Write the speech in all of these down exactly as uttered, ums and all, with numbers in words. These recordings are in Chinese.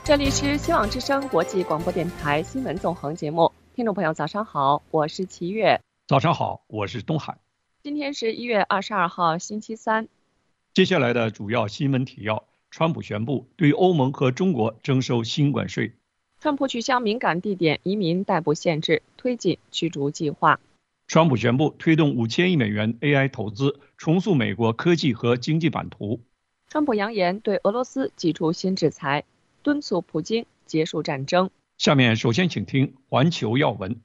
这里是希望之声国际广播电台新闻纵横节目，听众朋友早上好，我是齐月。 早上好，我是东海。 今天是一月二十二号星期三。 接下来的主要新闻提要：川普宣布对欧盟和中国征收新关税； 川普取消敏感地点移民逮捕限制，推进驱逐计划； 川普宣布推动五千亿美元 A I 投资，重塑美国科技和经济版图； 川普扬言对俄罗斯祭出新制裁，敦促普京结束战争。 下面首先请听环球要闻。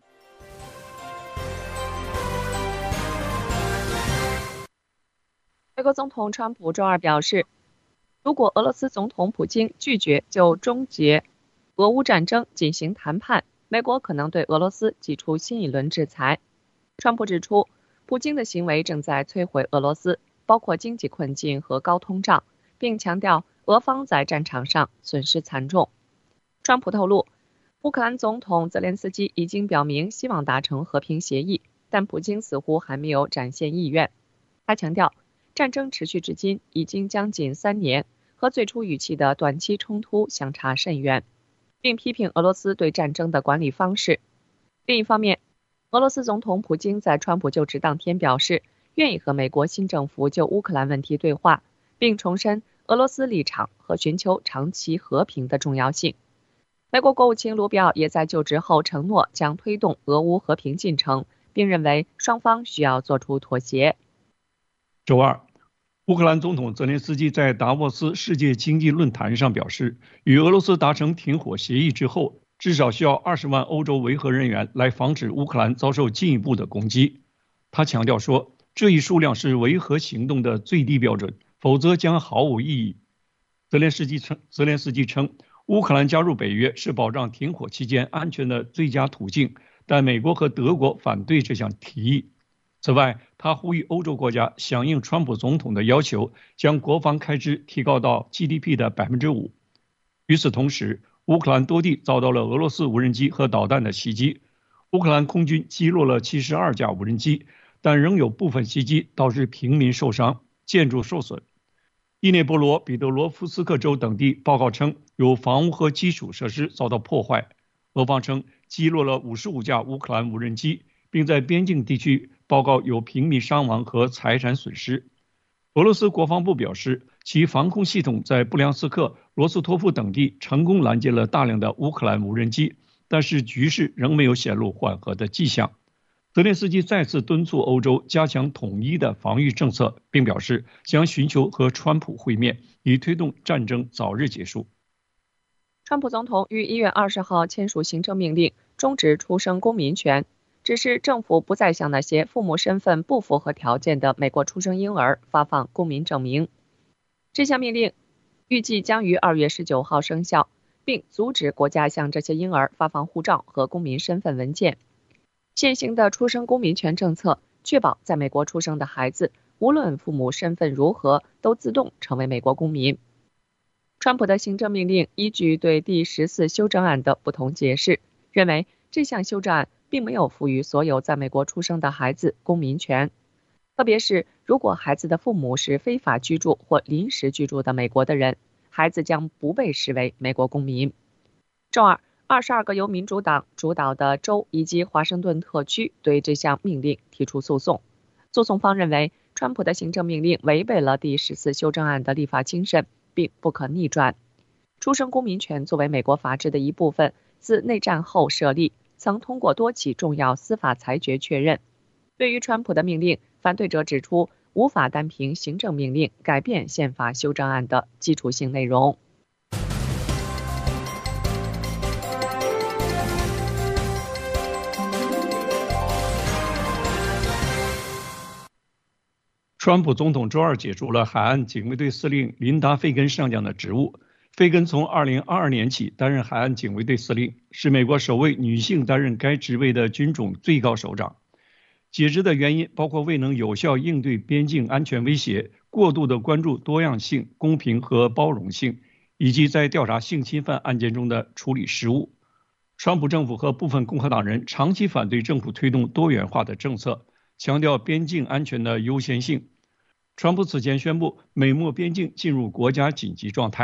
美国总统川普周二表示，如果俄罗斯总统普京拒绝就终结俄乌战争进行谈判，美国可能对俄罗斯祭出新一轮制裁。川普指出，普京的行为正在摧毁俄罗斯，包括经济困境和高通胀，并强调俄方在战场上损失惨重。川普透露，乌克兰总统泽连斯基已经表明希望达成和平协议，但普京似乎还没有展现意愿。他强调，战争持续至今已经将近三年，和最初预期的短期冲突相差甚远，并批评俄罗斯对战争的管理方式。另一方面，俄罗斯总统普京在川普就职当天表示，愿意和美国新政府就乌克兰问题对话，并重申俄罗斯立场和寻求长期和平的重要性。美国国务卿卢比奥也在就职后承诺将推动俄乌和平进程，并认为双方需要做出妥协。 周二，乌克兰总统泽连斯基在达沃斯世界经济论坛上表示，与俄罗斯达成停火协议之后，至少需要二十万欧洲维和人员来防止乌克兰遭受进一步的攻击。他强调说，这一数量是维和行动的最低标准，否则将毫无意义。泽连斯基称，泽连斯基称，乌克兰加入北约是保障停火期间安全的最佳途径，但美国和德国反对这项提议。此外，他呼吁欧洲国家响应川普总统的要求，将国防开支提高到 G D P 的 百分之五。 与此同时，乌克兰多地遭到了俄罗斯无人机和导弹的袭击，乌克兰空军击落了七十二架无人机，但仍有部分袭击导致平民受伤，建筑受损。伊涅波罗彼得罗夫斯克州等地报告称，有房屋和基础设施遭到破坏。俄方称击落了五十五架乌克兰无人机，并在边境地区报告有平民伤亡和财产损失。俄罗斯国防部表示，其防空系统在布良斯克、罗斯托夫等地成功拦截了大量的乌克兰无人机，但是局势仍没有显露缓和的迹象。泽连斯基再次敦促欧洲加强统一的防御政策，并表示将寻求和川普会面，以推动战争早日结束。 川普总统于一月二十号签署行政命令，终止出生公民权，指示政府不再向那些父母身份不符合条件的美国出生婴儿发放公民证明。这项命令预计将于二月十九号生效，并阻止国家向这些婴儿发放护照和公民身份文件。现行的出生公民权政策确保在美国出生的孩子，无论父母身份如何，都自动成为美国公民。川普的行政命令依据对第十四修正案的不同解释，认为这项修正案并没有赋予所有在美国出生的孩子公民权，特别是如果孩子的父母是非法居住或临时居住的美国的人，孩子将不被视为美国公民。周二，二十二个由民主党主导的州以及华盛顿特区对这项命令提出诉讼。诉讼方认为，川普的行政命令违背了第十四修正案的立法精神，并不可逆转。出生公民权作为美国法治的一部分，自内战后设立，曾通过多起重要司法裁决确认。对于川普的命令，反对者指出，无法单凭行政命令改变宪法修正案的基础性内容。 川普总统周二解除了海岸警卫队司令琳达·费根上将的职务。费根从二零二二年起担任海岸警卫队司令，是美国首位女性担任该职位的军种最高首长。解职的原因包括未能有效应对边境安全威胁、过度的关注多样性、公平和包容性，以及在调查性侵犯案件中的处理失误。川普政府和部分共和党人长期反对政府推动多元化的政策，强调边境安全的优先性。川普此前宣布美墨边境进入国家紧急状态，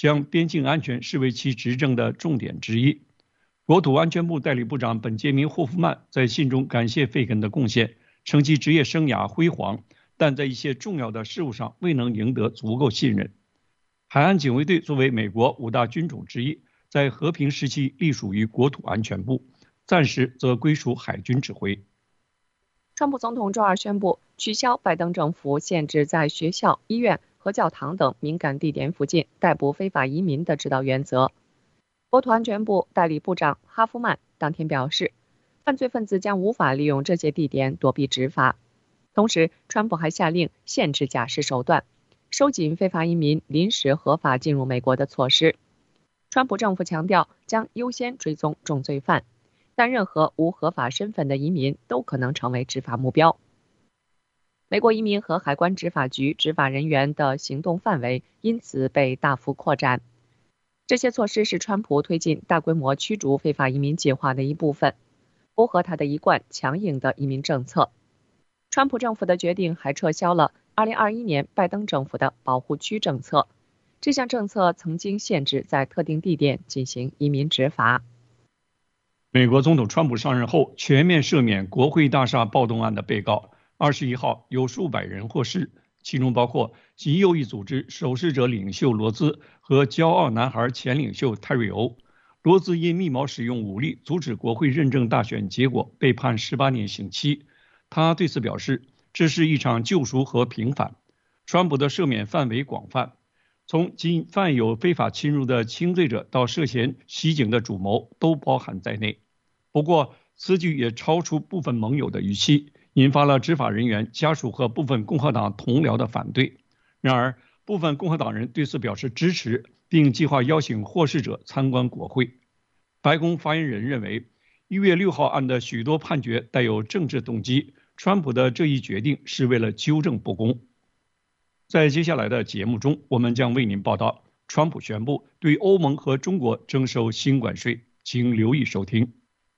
将边境安全视为其执政的重点之一。国土安全部代理部长本杰明·霍夫曼在信中感谢费根的贡献，称其职业生涯辉煌，但在一些重要的事务上未能赢得足够信任。海岸警卫队作为美国五大军种之一，在和平时期隶属于国土安全部，暂时则归属海军指挥。 川普总统周二宣布取消拜登政府限制在学校、医院和教堂等敏感地点附近逮捕非法移民的指导原则。国土安全部代理部长哈夫曼当天表示，犯罪分子将无法利用这些地点躲避执法。同时，川普还下令限制假释手段，收紧非法移民临时合法进入美国的措施。川普政府强调将优先追踪重罪犯，但任何无合法身份的移民都可能成为执法目标。美国移民和海关执法局执法人员的行动范围因此被大幅扩展。这些措施是川普推进大规模驱逐非法移民计划的一部分，符合他的一贯强硬的移民政策。川普政府的决定还撤销了二零二一年拜登政府的保护区政策，这项政策曾经限制在特定地点进行移民执法。 美国总统川普上任后全面赦免国会大厦暴动案的被告，二十一号有数百人获释，其中包括极右翼组织守势者领袖罗兹和骄傲男孩前领袖泰瑞欧。罗兹因密谋使用武力阻止国会认证大选结果被判十八年刑期。他对此表示，这是一场救赎和平反。川普的赦免范围广泛，从仅犯有非法侵入的轻罪者到涉嫌袭警的主谋都包含在内。不过，此举也超出部分盟友的预期，引发了执法人员家属和部分共和党同僚的反对。然而，部分共和党人对此表示支持，并计划邀请获释者参观国会。白宫发言人认为，一月六号案的许多判决带有政治动机，川普的这一决定是为了纠正不公。在接下来的节目中，我们将为您报道川普宣布对欧盟和中国征收新关税，请留意收听。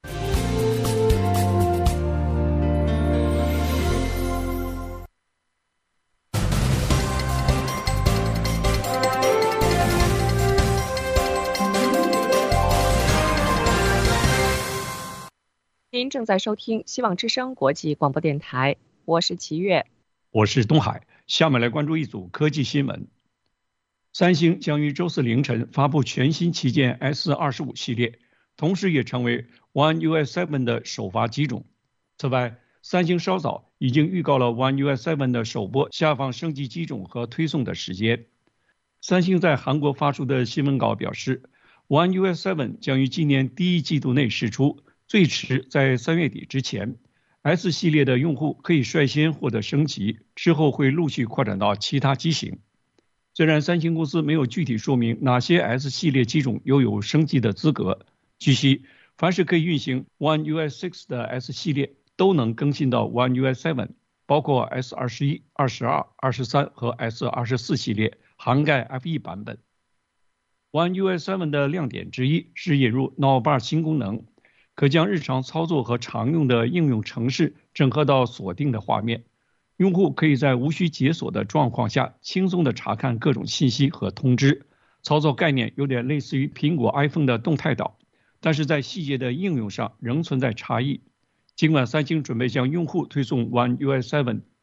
您正在收听希望之声国际广播电台，我是齐越， 我是东海。下面来关注一组科技新闻。三星将于周四凌晨发布全新旗舰 S 二十五 系列，同时也成为 One U I 七 的首发机种。此外，三星稍早已经预告了 One U I 七 的首波下放升级机种和推送的时间。三星在韩国发出的新闻稿表示， One U I 七 将于今年第一季度内释出，最迟在三月底之前。S 系列的用户可以率先获得升级，之后会陆续扩展到其他机型。虽然三星公司没有具体说明哪些 S 系列机种拥有升级的资格，据悉，凡是可以运行 One U I 六 的 S 系列都能更新到 One U I 七，包括 S 二十一、二十二、二十三和 S 二十四系列，涵盖 F 一 版本。One U I 七 的亮点之一是引入脑把新功能，可将日常操作和常用的应用程式整合到锁定的画面，用户可以在无需解锁的状况下轻松地查看各种信息和通知。操作概念有点类似于苹果 iPhone 的动态岛，但是在细节的应用上仍存在差异。尽管三星准备向用户推送 One U I 七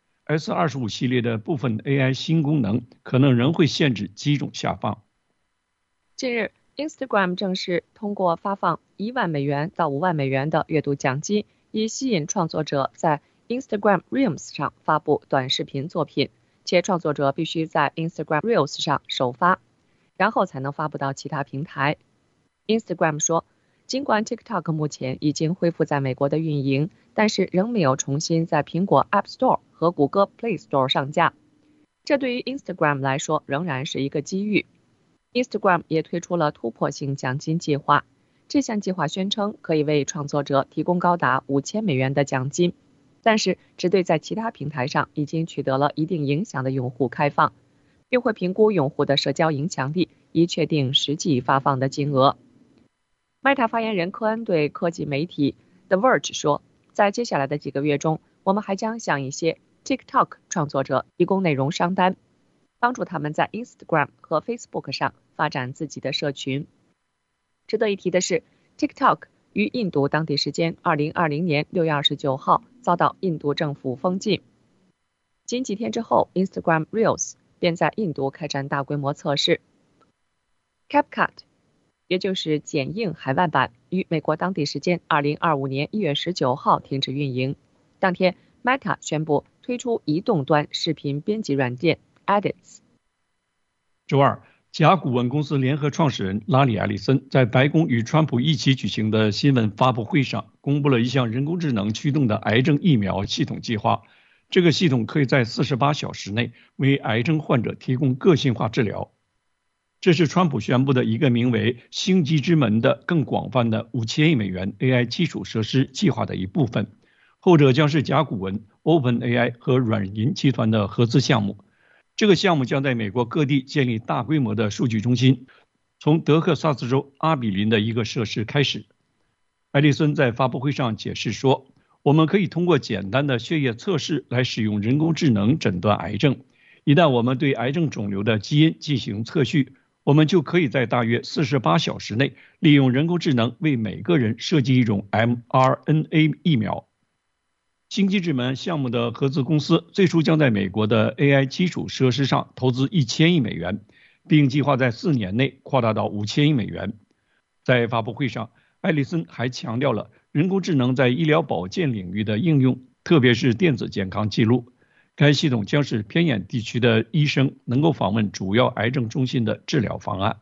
S 二十五 系列的部分 A I 新功能，可能仍会限制机种下放。 近日Instagram 正式通过发放一万美元到五万美元的阅读奖金，以吸引创作者在 Instagram Reels 上发布短视频作品，且创作者必须在 Instagram Reels 上首发，然后才能发布到其他平台。Instagram 说，尽管 TikTok 目前已经恢复在美国的运营，但是仍没有重新在苹果 App Store 和谷歌 Play Store 上架，这对于 Instagram 来说仍然是一个机遇。Instagram 也推出了突破性奖金计划，这项计划宣称可以为创作者提供高达五千美元的奖金，但是只对在其他平台上已经取得了一定影响的用户开放，并会评估用户的社交影响力，以确定实际发放的金额。Meta 发言人科恩对科技媒体 The Verge 说，在接下来的几个月中，我们还将向一些 TikTok 创作者提供内容商单，帮助他们在 Instagram 和 Facebook 上发展自己的社群。值得一提的是 TikTok 于印度当地时间二零二零年六月二十九号遭到印度政府封禁，仅几天之后 Instagram Reels 便在印度开展大规模测试。 CapCut 也就是剪映海外版于美国当地时间二零二五年一月十九号停止运营。当天 Meta 宣布推出移动端视频编辑软件 Edits。 周二，甲骨文公司联合创始人拉里·埃里森在白宫与川普一起举行的新闻发布会上公布了一项人工智能驱动的癌症疫苗系统计划。这个系统可以在四十八小时内为癌症患者提供个性化治疗。这是川普宣布的一个名为星际之门的更广泛的五千亿美元 A I 基础设施计划的一部分，后者将是甲骨文、OpenAI 和软银集团的合资项目。这个项目将在美国各地建立大规模的数据中心，从德克萨斯州阿比林的一个设施开始。埃利森在发布会上解释说，我们可以通过简单的血液测试来使用人工智能诊断癌症。一旦我们对癌症肿瘤的基因进行测序，我们就可以在大约四十八小时内利用人工智能为每个人设计一种 M R N A 疫苗。星际之门项目的合资公司最初将在美国的 A I 基础设施上投资一千亿美元，并计划在四年内扩大到五千亿美元。在发布会上，埃里森还强调了人工智能在医疗保健领域的应用，特别是电子健康记录。该系统将使偏远地区的医生能够访问主要癌症中心的治疗方案。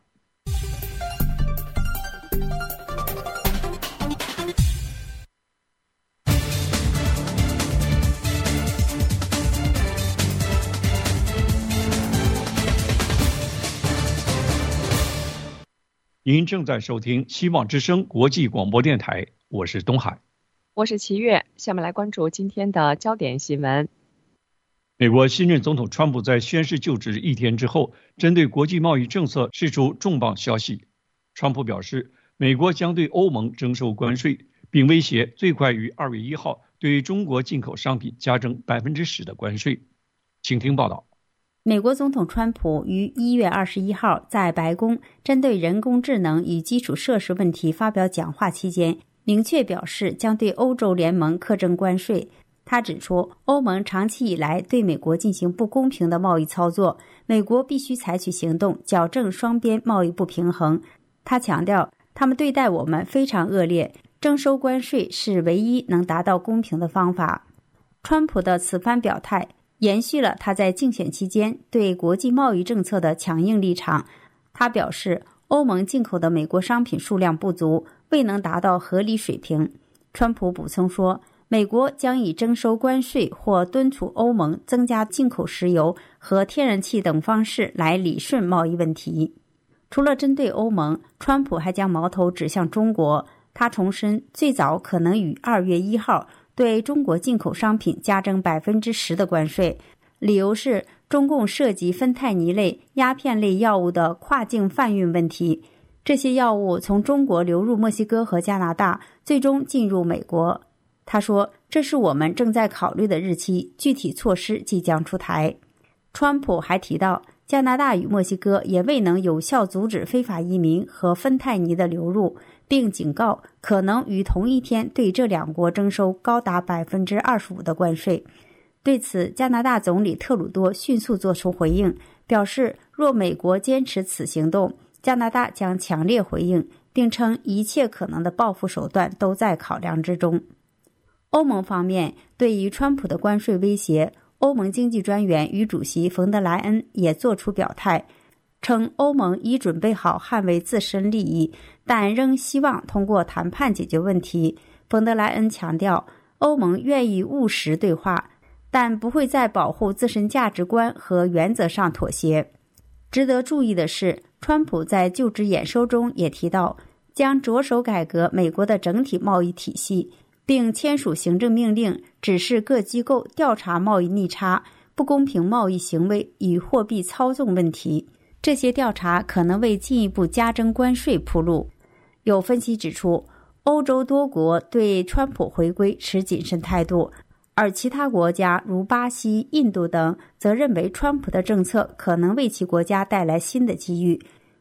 您正在收听希望之声国际广播电台，我是东海， 我是齐月。下面来关注今天的焦点新闻。 美国新任总统川普在宣誓就职一天之后，针对国际贸易政策释出重磅消息。川普表示，美国将对欧盟征收关税，并威胁最快于二月一号对中国进口商品加征百分之十的关税。请听报道。 美国总统川普于一月二十一号在白宫针对人工智能与基础设施问题发表讲话期间，明确表示将对欧洲联盟课征关税。他指出，欧盟长期以来对美国进行不公平的贸易操作，美国必须采取行动矫正双边贸易不平衡。他强调，他们对待我们非常恶劣，征收关税是唯一能达到公平的方法。川普的此番表态延续了他在竞选期间对国际贸易政策的强硬立场。他表示，欧盟进口的美国商品数量不足，未能达到合理水平。川普补充说，美国将以征收关税或敦促欧盟增加进口石油和天然气等方式来理顺贸易问题。除了针对欧盟，川普还将矛头指向中国。他重申，最早可能于二月一号对中国进口商品加征百分之十的关税，理由是中共涉及芬太尼类、鸦片类药物的跨境贩运问题。这些药物从中国流入墨西哥和加拿大，最终进入美国。他说，这是我们正在考虑的日期，具体措施即将出台。川普还提到，加拿大与墨西哥也未能有效阻止非法移民和芬太尼的流入，并警告可能于同一天对这两国征收高达 百分之二十五 的关税。对此，加拿大总理特鲁多迅速作出回应，表示若美国坚持此行动，加拿大将强烈回应，并称一切可能的报复手段都在考量之中。欧盟方面，对于川普的关税威胁，欧盟经济专员与主席冯德莱恩也作出表态，称欧盟已准备好捍卫自身利益，但仍希望通过谈判解决问题。冯德莱恩强调，欧盟愿意务实对话，但不会在保护自身价值观和原则上妥协。值得注意的是，川普在就职演说中也提到，将着手改革美国的整体贸易体系，并签署行政命令，指示各机构调查贸易逆差、不公平贸易行为与货币操纵问题。这些调查可能为进一步加征关税铺路。有分析指出，欧洲多国对川普回归持谨慎态度，而其他国家如巴西、印度等则认为川普的政策可能为其国家带来新的机遇。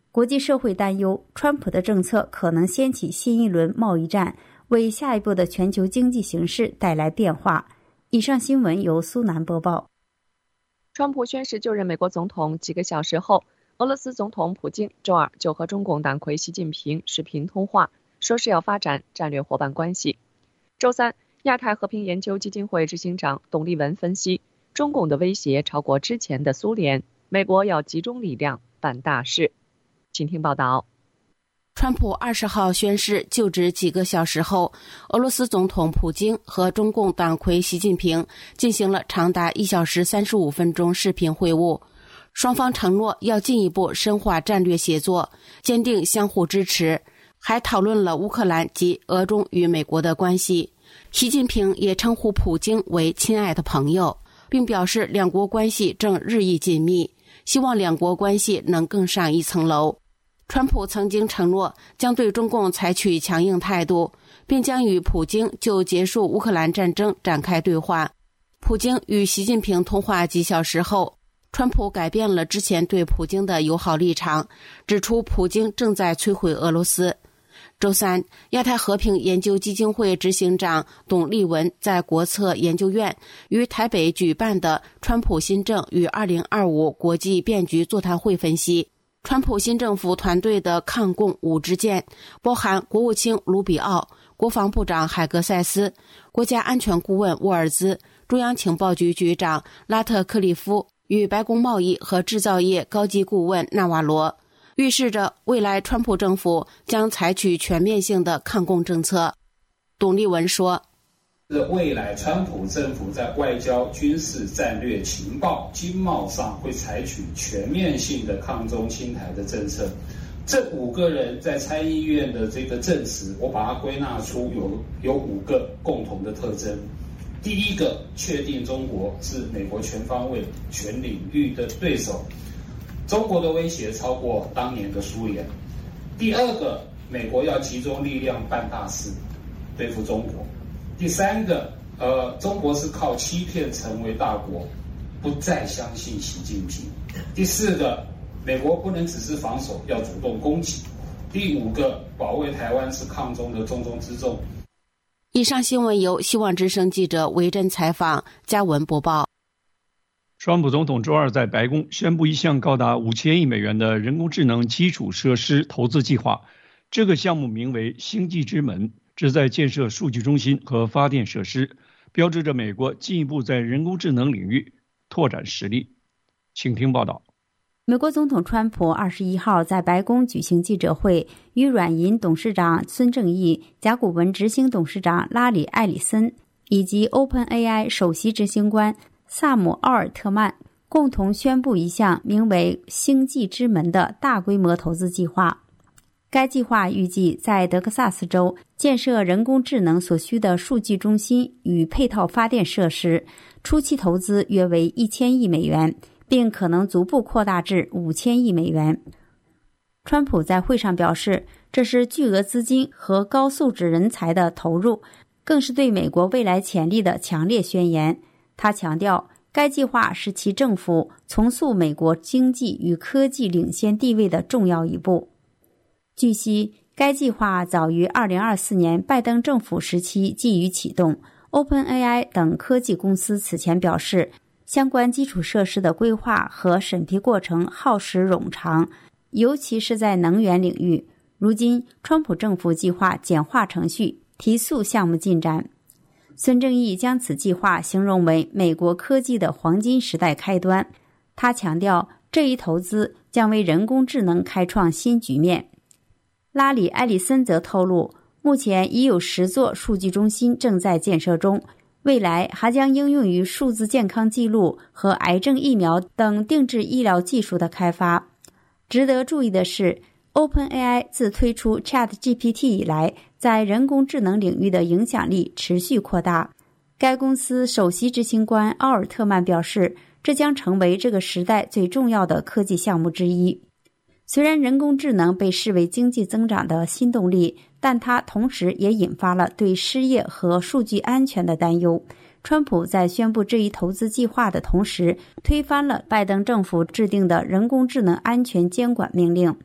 国际社会担忧，川普的政策可能掀起新一轮贸易战，为下一步的全球经济形势带来变化。以上新闻由苏南播报。 川普宣誓就任美国总统几个小时后，俄罗斯总统普京周二就和中共党魁习近平视频通话，说是要发展战略伙伴关系。周三，亚太和平研究基金会执行长董立文分析，中共的威胁超过之前的苏联，美国要集中力量办大事。请听报道。 川普二十号宣誓就职几个小时后，俄罗斯总统普京和中共党魁习近平进行了长达一小时三十五分钟视频会晤，双方承诺要进一步深化战略协作，坚定相互支持，还讨论了乌克兰及俄中与美国的关系。习近平也称呼普京为亲爱的朋友，并表示两国关系正日益紧密，希望两国关系能更上一层楼。川普曾经承诺将对中共采取强硬态度，并将与普京就结束乌克兰战争展开对话。普京与习近平通话几小时后，川普改变了之前对普京的友好立场，指出普京正在摧毁俄罗斯。周三，亚太和平研究基金会执行长董立文在国策研究院于台北举办的川普新政与二零二五国际变局座谈会分析，川普新政府团队的抗共五支箭包含国务卿卢比奥、国防部长海格塞斯、国家安全顾问沃尔兹、中央情报局局长拉特克利夫与白宫贸易和制造业高级顾问纳瓦罗，预示着未来川普政府将采取全面性的抗共政策。董立文说， 未来川普政府在外交、军事、战略、情报、经贸上会采取全面性的抗中侵台的政策。这五个人在参议院的这个证词，我把它归纳出有有五个共同的特征。第一个，确定中国是美国全方位、全领域的对手，中国的威胁超过当年的苏联。第二个，美国要集中力量办大事，对付中国。第三个，呃，中国是靠欺骗成为大国，不再相信习近平。第四个，美国不能只是防守，要主动攻击。第五个，保卫台湾是抗中的重中之重。 以上新闻由希望之声记者维珍采访，嘉文播报。 川普总统周二在白宫宣布一项高达五千亿美元的人工智能基础设施投资计划，这个项目名为星际之门，旨在建设数据中心和发电设施，标志着美国进一步在人工智能领域拓展实力。请听报道。 美国总统川普二十一号在白宫举行记者会，与软银董事长孙正义、甲骨文执行董事长拉里·埃里森以及 OpenAI 首席执行官萨姆·奥尔特曼共同宣布一项名为星际之门的大规模投资计划。该计划预计在德克萨斯州建设人工智能所需的数据中心与配套发电设施，初期投资约为一千亿美元，并可能逐步扩大至五千亿美元。川普在会上表示，这是巨额资金和高素质人才的投入，更是对美国未来潜力的强烈宣言。他强调，该计划是其政府重塑美国经济与科技领先地位的重要一步。据悉，该计划早于二零二四年拜登政府时期即予启动。OpenAI 等科技公司此前表示，相关基础设施的规划和审批过程耗时冗长，尤其是在能源领域。如今，川普政府计划简化程序，提速项目进展。孙正义将此计划形容为美国科技的黄金时代开端。他强调，这一投资将为人工智能开创新局面。拉里·埃里森则透露，目前已有十座数据中心正在建设中，未来还将应用于数字健康记录和癌症疫苗等定制医疗技术的开发。值得注意的是， OpenAI 自推出 ChatGPT 以来，在人工智能领域的影响力持续扩大。该公司首席执行官奥尔特曼表示，这将成为这个时代最重要的科技项目之一。虽然人工智能被视为经济增长的新动力，但它同时也引发了对失业和数据安全的担忧。川普在宣布这一投资计划的同时，推翻了拜登政府制定的人工智能安全监管命令。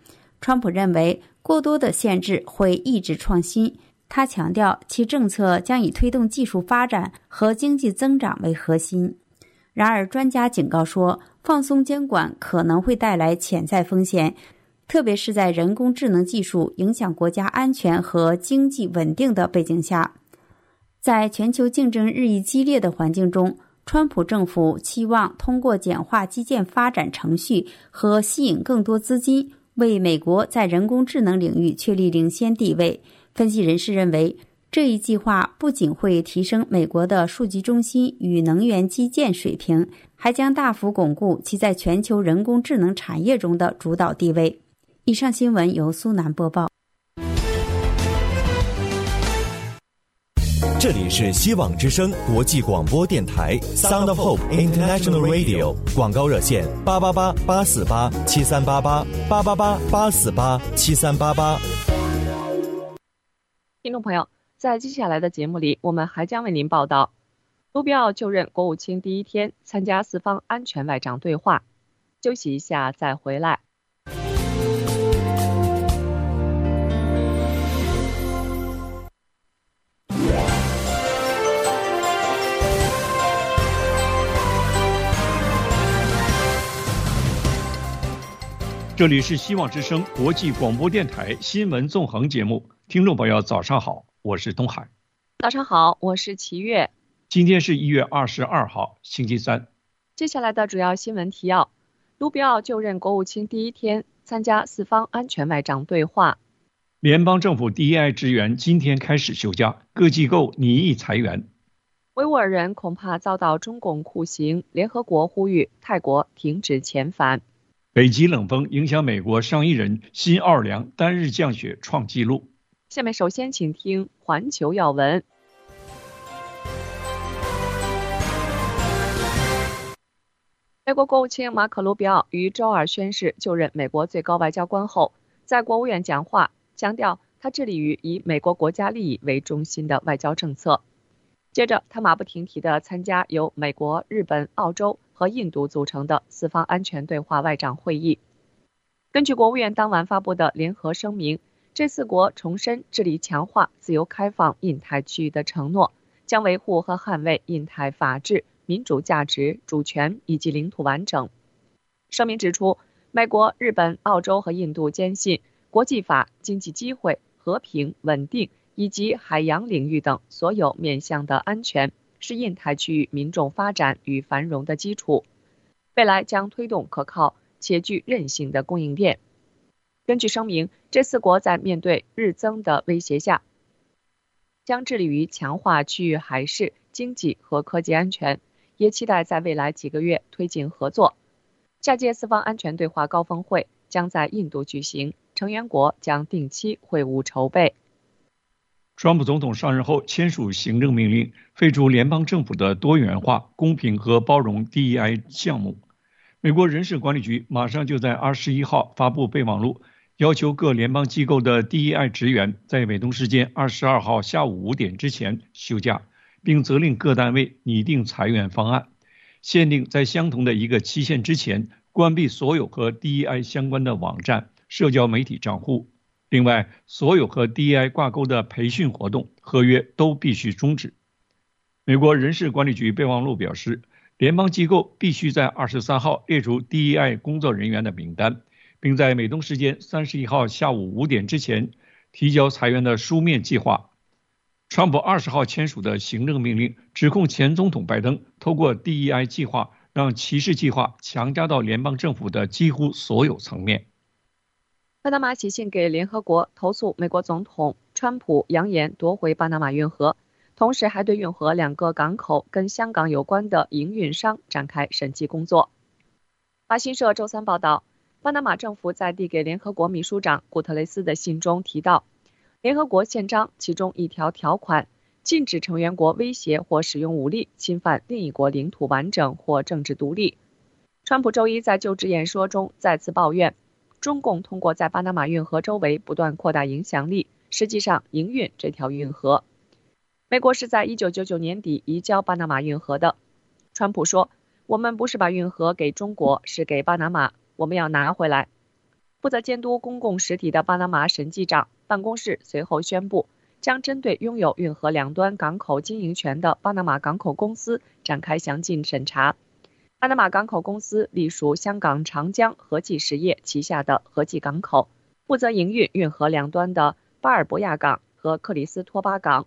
川普认为过多的限制会抑制创新，他强调其政策将以推动技术发展和经济增长为核心。然而，专家警告说，放松监管可能会带来潜在风险，特别是在人工智能技术影响国家安全和经济稳定的背景下。在全球竞争日益激烈的环境中，川普政府期望通过简化基建发展程序和吸引更多资金，为美国在人工智能领域确立领先地位。分析人士认为，这一计划不仅会提升美国的数据中心与能源基建水平，还将大幅巩固其在全球人工智能产业中的主导地位。以上新闻由苏南播报。 这里是希望之声国际广播电台 Sound of Hope International Radio， 广告热线八八八八四八七三八八八八八八四八七三八八。 听众朋友，在接下来的节目里，我们还将为您报道卢比奥就任国务卿第一天参加四方安全外长对话。休息一下再回来。 这里是希望之声国际广播电台新闻纵横节目，听众朋友早上好，我是东海。 早上好，我是齐月。 今天是一月二十二号，星期三。 接下来的主要新闻提要：卢比奥就任国务卿第一天参加四方安全外长对话。 联邦政府 D E I 职员今天开始休假，各机构拟议裁员。 维吾尔人恐怕遭到中共酷刑，联合国呼吁泰国停止遣返。 北极冷风影响美国上亿人，新奥尔良单日降雪创纪录。 下面首先请听环球要闻。美国国务卿马可·卢比奥于周二宣誓就任美国最高外交官后，在国务院讲话，强调他致力于以美国国家利益为中心的外交政策。接着，他马不停蹄地参加由美国、日本、澳洲和印度组成的四方安全对话外长会议。根据国务院当晚发布的联合声明，这四国重申致力强化自由开放印太区域的承诺，将维护和捍卫印太法治、民主价值、主权以及领土完整。声明指出，美国、日本、澳洲和印度坚信国际法、经济机会、和平、稳定以及海洋领域等所有面向的安全是印太区域民众发展与繁荣的基础，未来将推动可靠且具韧性的供应链。根据声明，这四国在面对日增的威胁下，将致力于强化区域海事、经济和科技安全，也期待在未来几个月推进合作。下届四方安全对话高峰会将在印度举行，成员国将定期会晤筹备。 川普总统上任后签署行政命令，废除联邦政府的多元化、公平和包容 D E I 项目。美国人事管理局马上就在二十一号发布备忘录，要求各联邦机构的 D E I 职员在美东时间二十二号下午五点之前休假，并责令各单位拟定裁员方案，限定在相同的一个期限之前关闭所有和 D E I 相关的网站、社交媒体账户。另外，所有和 D E I 挂钩的培训活动、合约都必须终止。美国人事管理局备忘录表示，联邦机构必须在二十三号列出 D E I 工作人员的名单，并在美东时间三十一号下午五点之前提交裁员的书面计划。川普二十号签署的行政命令指控前总统拜登透过 D E I 计划让歧视计划强加到联邦政府的几乎所有层面。 巴拿马写信给联合国投诉美国总统川普扬言夺回巴拿马运河，同时还对运河两个港口跟香港有关的营运商展开审计工作。法新社周三报道，巴拿马政府在递给联合国秘书长古特雷斯的信中提到，联合国宪章其中一条条款禁止成员国威胁或使用武力侵犯另一国领土完整或政治独立。川普周一在就职演说中再次抱怨，中共通过在巴拿马运河周围不断扩大影响力，实际上营运这条运河。美国是在一九九九年底移交巴拿马运河的。川普说，我们不是把运河给中国，是给巴拿马，我们要拿回来。 负责监督公共实体的巴拿马审计长办公室随后宣布，将针对拥有运河两端港口经营权的巴拿马港口公司展开详尽审查。巴拿马港口公司隶属香港长江和记实业旗下的和记港口，负责营运运河两端的巴尔博亚港和克里斯托巴港。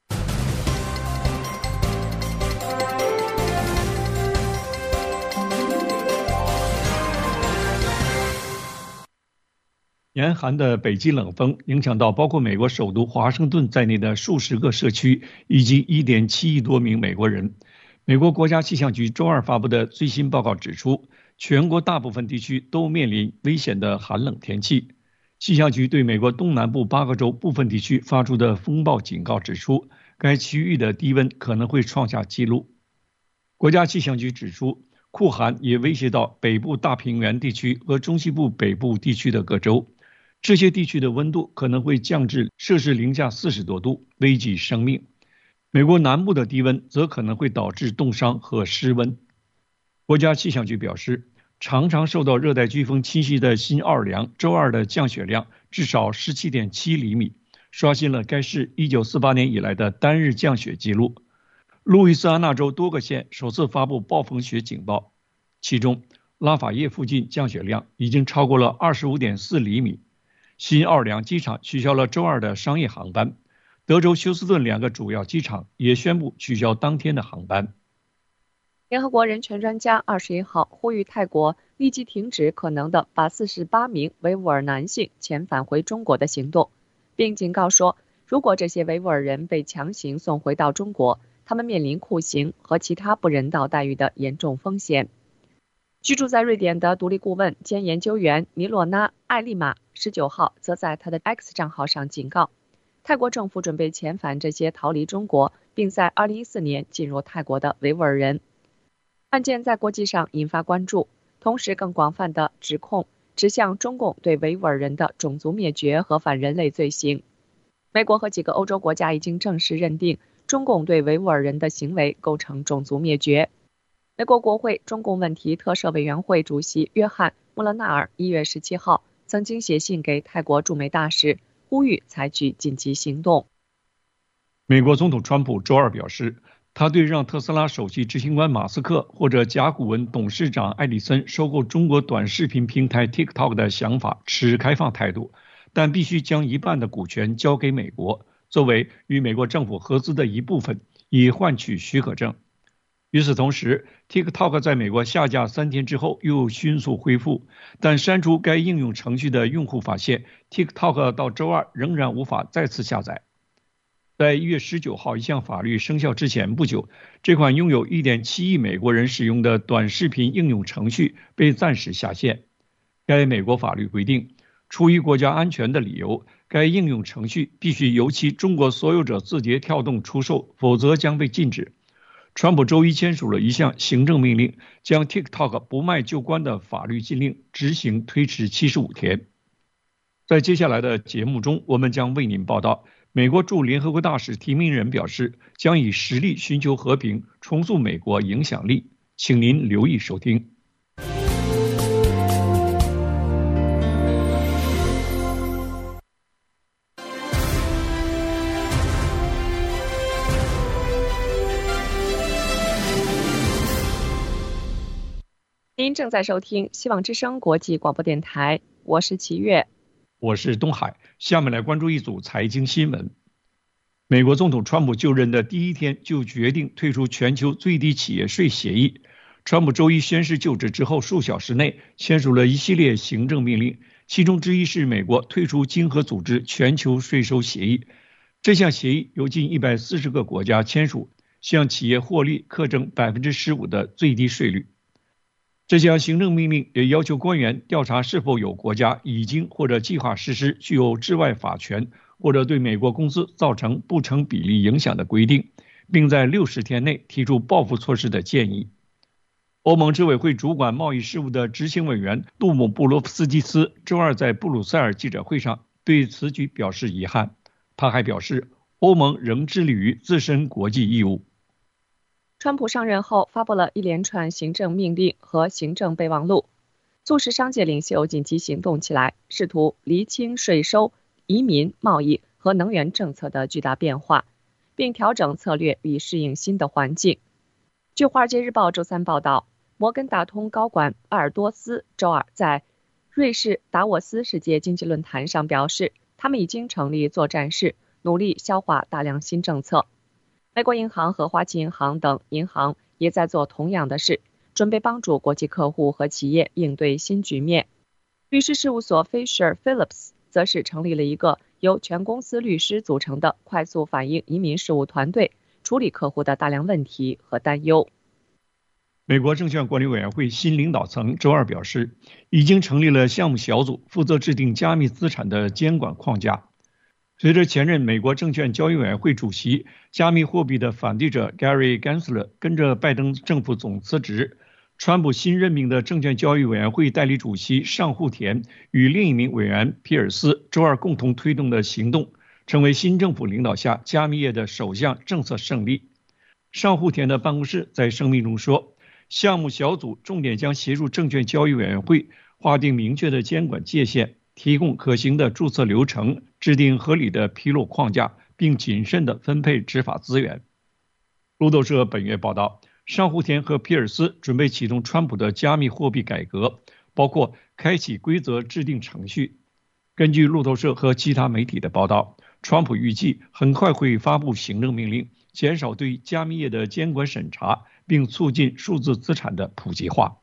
严寒的北极冷风影响到包括美国首都华盛顿在内的数十个社区以及 一点七亿多名美国人。美国国家气象局周二发布的最新报告指出，全国大部分地区都面临危险的寒冷天气。气象局对美国东南部八个州部分地区发出的风暴警告指出，该区域的低温可能会创下纪录。国家气象局指出，酷寒也威胁到北部大平原地区和中西部北部地区的各州。这些地区的温度可能会降至摄氏零下四十多度，危及生命。美国南部的低温则可能会导致冻伤和失温。国家气象局表示，常常受到热带飓风侵袭的新奥尔良周二的降雪量至少 十七点七厘米，刷新了该市一九四八年以来的单日降雪记录。路易斯安那州多个县首次发布暴风雪警报，其中拉法叶附近降雪量已经超过了 二十五点四厘米。新奥尔良机场取消了周二的商业航班，德州休斯顿两个主要机场也宣布取消当天的航班。 联合国人权专家二十一号呼吁泰国立即停止可能的把四十八名维吾尔男性遣返回中国的行动，并警告说，如果这些维吾尔人被强行送回到中国，他们面临酷刑和其他不人道待遇的严重风险。居住在瑞典的独立顾问兼研究员尼洛娜·艾利玛十九号则在他的 X 账号上警告，泰国政府准备遣返这些逃离中国并在二零一四年进入泰国的维吾尔人。案件在国际上引发关注，同时更广泛的指控指向中共对维吾尔人的种族灭绝和反人类罪行。美国和几个欧洲国家已经正式认定中共对维吾尔人的行为构成种族灭绝。美国国会中共问题特设委员会主席约翰·穆勒纳尔一月十七号曾经写信给泰国驻美大使，呼吁采取紧急行动。 美国总统川普周二表示，他对让特斯拉首席执行官马斯克或者甲骨文董事长埃里森收购中国短视频平台 TikTok 的想法持开放态度，但必须将一半的股权交给美国，作为与美国政府合资的一部分，以换取许可证。与此同时 TikTok 在美国下架三天之后又迅速恢复，但删除该应用程序的用户发现 TikTok 到周二仍然无法再次下载。在一月十九号一项法律生效之前不久，这款拥有 一点七亿美国人使用的短视频应用程序被暂时下线。该美国法律规定，出于国家安全的理由，该应用程序必须由其中国所有者字节跳动出售，否则将被禁止。川普周一签署了一项行政命令，将 TikTok 不卖就关的法律禁令执行推迟七十五天。在接下来的节目中，我们将为您报道，美国驻联合国大使提名人表示，将以实力寻求和平，重塑美国影响力。请您留意收听。 您正在收听希望之声国际广播电台，我是齐月， 我是东海。下面来关注一组财经新闻。美国总统川普就任的第一天就决定退出全球最低企业税协议。川普周一宣誓就职之后数小时内签署了一系列行政命令，其中之一是美国退出经合组织全球税收协议。这项协议由近一百四十个国家签署，向企业获利课征 百分之十五 的最低税率。这项行政命令也要求官员调查是否有国家已经或者计划实施具有治外法权或者对美国公司造成不成比例影响的规定，并在六十天内提出报复措施的建议。欧盟执委会主管贸易事务的执行委员杜姆布罗夫斯基斯周二在布鲁塞尔记者会上对此举表示遗憾。他还表示，欧盟仍致力于自身国际义务。 川普上任后发布了一连串行政命令和行政备忘录。 促使商界领袖紧急行动起来，试图厘清税收、移民、贸易和能源政策的巨大变化，并调整策略以适应新的环境。据《华尔街日报》周三报道，摩根大通高管阿尔多斯周二在瑞士达沃斯世界经济论坛上表示，他们已经成立作战室，努力消化大量新政策。美国银行和花旗银行等银行也在做同样的事，准备帮助国际客户和企业应对新局面。律师事务所 Fisher Phillips 则是成立了一个由全公司律师组成的快速反应移民事务团队，处理客户的大量问题和担忧。 美国证券管理委员会新领导层周二表示，已经成立了项目小组，负责制定加密资产的监管框架。随着前任美国证券交易委员会主席、加密货币的反对者 Gary Gensler 跟着拜登政府总辞职，川普新任命的证券交易委员会代理主席上户田与另一名委员皮尔斯周二共同推动的行动，成为新政府领导下加密业的首项政策胜利。上户田的办公室在声明中说，项目小组重点将协助证券交易委员会划定明确的监管界限，提供可行的注册流程，制定合理的披露框架，并谨慎地分配执法资源。路透社本月报道，上户田和皮尔斯准备启动川普的加密货币改革，包括开启规则制定程序。根据路透社和其他媒体的报道，川普预计很快会发布行政命令，减少对加密业的监管审查，并促进数字资产的普及化。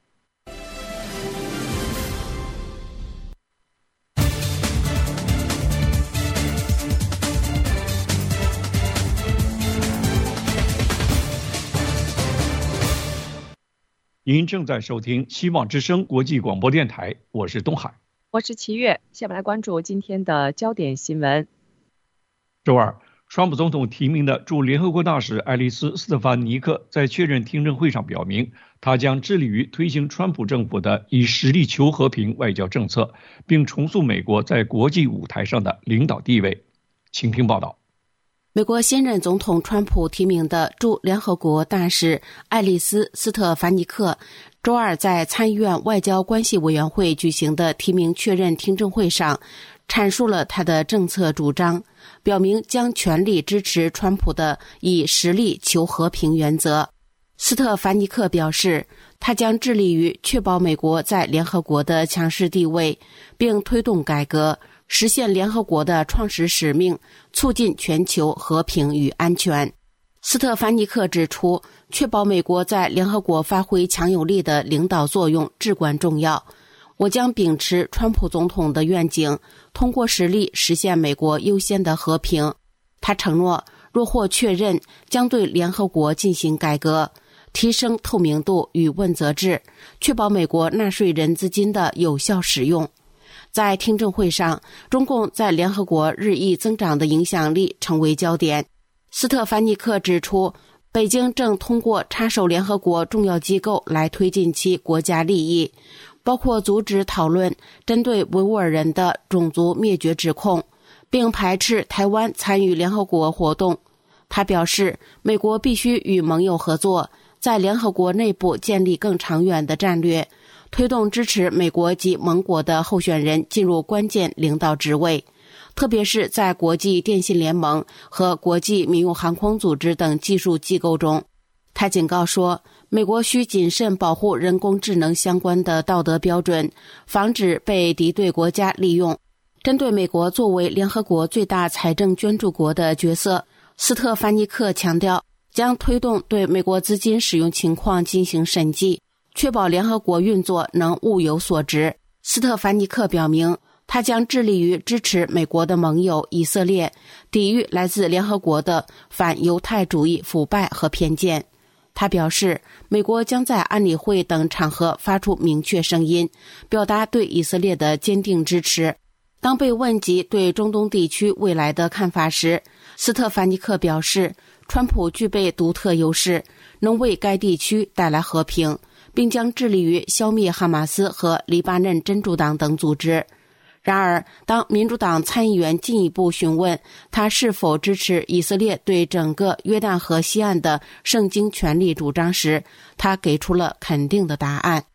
您正在收听希望之声国际广播电台，我是东海， 我是齐月。下面来关注今天的焦点新闻。 周二，川普总统提名的驻联合国大使爱丽丝·斯特凡尼克在确认听证会上表明，他将致力于推行川普政府的以实力求和平外交政策，并重塑美国在国际舞台上的领导地位。请听报道。 美国现任总统川普提名的驻联合国大使爱丽丝·斯特凡尼克周二在参议院外交关系委员会举行的提名确认听证会上阐述了他的政策主张，表明将全力支持川普的以实力求和平原则。斯特凡尼克表示，他将致力于确保美国在联合国的强势地位，并推动改革，实现联合国的创始使命，促进全球和平与安全。斯特凡尼克指出，确保美国在联合国发挥强有力的领导作用至关重要。我将秉持川普总统的愿景，通过实力实现美国优先的和平。他承诺，若获确认，将对联合国进行改革，提升透明度与问责制，确保美国纳税人资金的有效使用。在听证会上，中共在联合国日益增长的影响力成为焦点。斯特凡尼克指出，北京正通过插手联合国重要机构来推进其国家利益，包括阻止讨论针对维吾尔人的种族灭绝指控，并排斥台湾参与联合国活动。他表示，美国必须与盟友合作，在联合国内部建立更长远的战略，推动支持美国及盟国的候选人进入关键领导职位，特别是在国际电信联盟和国际民用航空组织等技术机构中。他警告说，美国需谨慎保护人工智能相关的道德标准，防止被敌对国家利用。针对美国作为联合国最大财政捐助国的角色，斯特凡尼克强调，将推动对美国资金使用情况进行审计，确保联合国运作能物有所值。斯特凡尼克表明，他将致力于支持美国的盟友以色列，抵御来自联合国的反犹太主义腐败和偏见。他表示，美国将在安理会等场合发出明确声音，表达对以色列的坚定支持。当被问及对中东地区未来的看法时，斯特凡尼克表示，川普具备独特优势，能为该地区带来和平，并将致力于消灭哈马斯和黎巴嫩真主党等组织。然而，当民主党参议员进一步询问他是否支持以色列对整个约旦河西岸的圣经权利主张时，他给出了肯定的答案。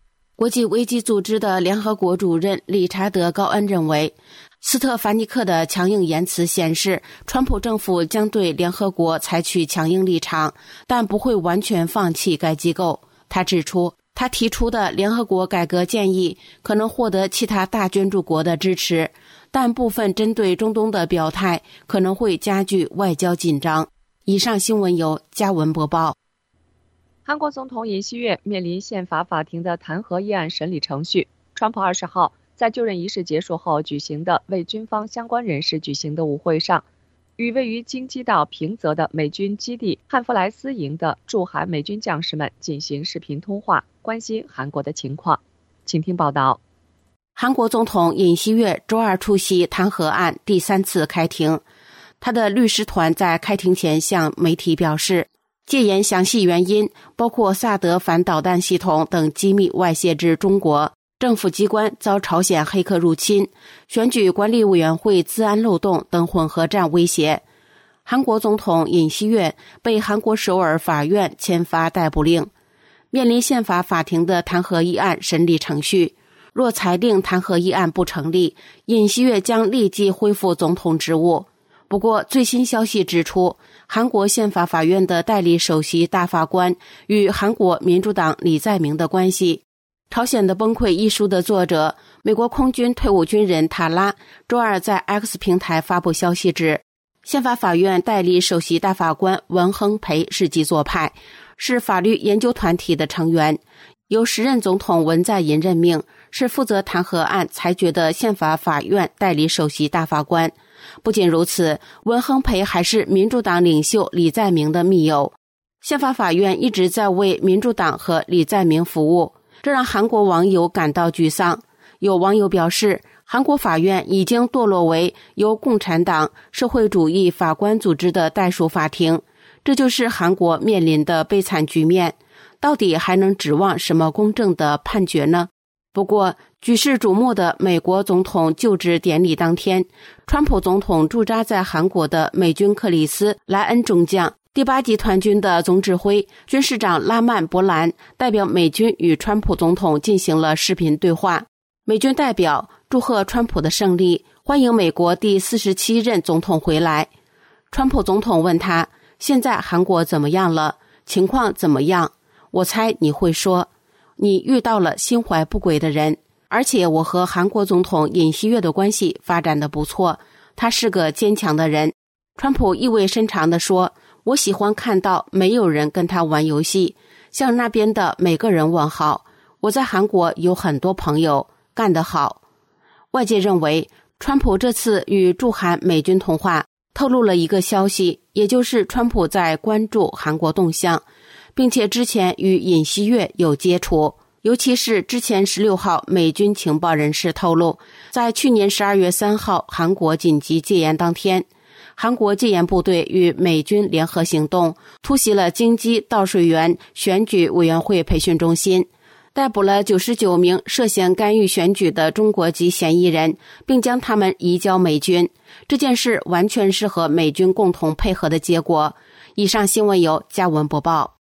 国际危机组织的联合国主任理查德·高恩认为，斯特凡尼克的强硬言辞显示，川普政府将对联合国采取强硬立场，但不会完全放弃该机构。他指出，他提出的联合国改革建议可能获得其他大捐助国的支持，但部分针对中东的表态可能会加剧外交紧张。以上新闻由嘉文播报。 韩国总统尹锡悦面临宪法法庭的弹劾议案审理程序。川普二十号在就任仪式结束后举行的为军方相关人士举行的舞会上，与位于京畿道平泽的美军基地汉弗莱斯营的驻韩美军将士们进行视频通话，关心韩国的情况。请听报道。 韩国总统尹锡悦周二出席弹劾案第三次开庭，他的律师团在开庭前向媒体表示，戒严详细原因包括萨德反导弹系统等机密外泄至中国，政府机关遭朝鲜黑客入侵，选举管理委员会资安漏洞等混合战威胁。韩国总统尹锡悦被韩国首尔法院签发逮捕令，面临宪法法庭的弹劾议案审理程序。若裁定弹劾议案不成立，尹锡悦将立即恢复总统职务。不过，最新消息指出，韩国宪法法院的代理首席大法官与韩国民主党李在明的关系。朝鲜的崩溃一书的作者，美国空军退伍军人塔拉周二在 X 平台发布消息指，宪法法院代理首席大法官文亨培是极左派，是法律研究团体的成员，由时任总统文在寅任命，是负责弹劾案裁决的宪法法院代理首席大法官。不仅如此，文亨培还是民主党领袖李在明的密友。宪法法院一直在为民主党和李在明服务，这让韩国网友感到沮丧。有网友表示，韩国法院已经堕落为由共产党、社会主义法官组织的代数法庭，这就是韩国面临的悲惨局面。到底还能指望什么公正的判决呢？不过，举世瞩目的美国总统就职典礼当天，川普总统驻扎在韩国的美军克里斯·莱恩中将、第八集团军的总指挥军事长拉曼·伯兰代表美军与川普总统进行了视频对话。美军代表祝贺川普的胜利，欢迎美国第四十七任总统回来。川普总统问他，现在韩国怎么样了？情况怎么样？我猜你会说，你遇到了心怀不轨的人，而且我和韩国总统尹锡悦的关系发展得不错，他是个坚强的人。川普意味深长地说，我喜欢看到没有人跟他玩游戏，向那边的每个人问好。我在韩国有很多朋友，干得好。外界认为，川普这次与驻韩美军通话透露了一个消息，也就是川普在关注韩国动向，并且之前与尹锡悦有接触，尤其是之前十六号美军情报人士透露，在去年十二月三号韩国紧急戒严当天，韩国戒严部队与美军联合行动，突袭了京畿道水原选举委员会培训中心，逮捕了九十九名涉嫌干预选举的中国籍嫌疑人，并将他们移交美军。这件事完全是和美军共同配合的结果。以上新闻由嘉文播报。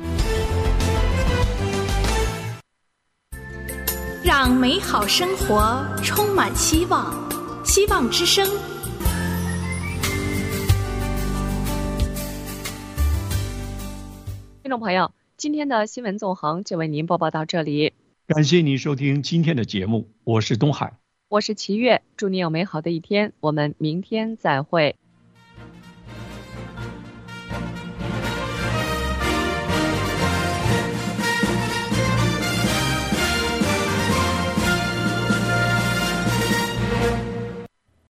让美好生活充满希望，希望之声。 听众朋友，今天的新闻纵横就为您播报到这里， 感谢您收听今天的节目，我是东海， 我是齐月，祝您有美好的一天，我们明天再会。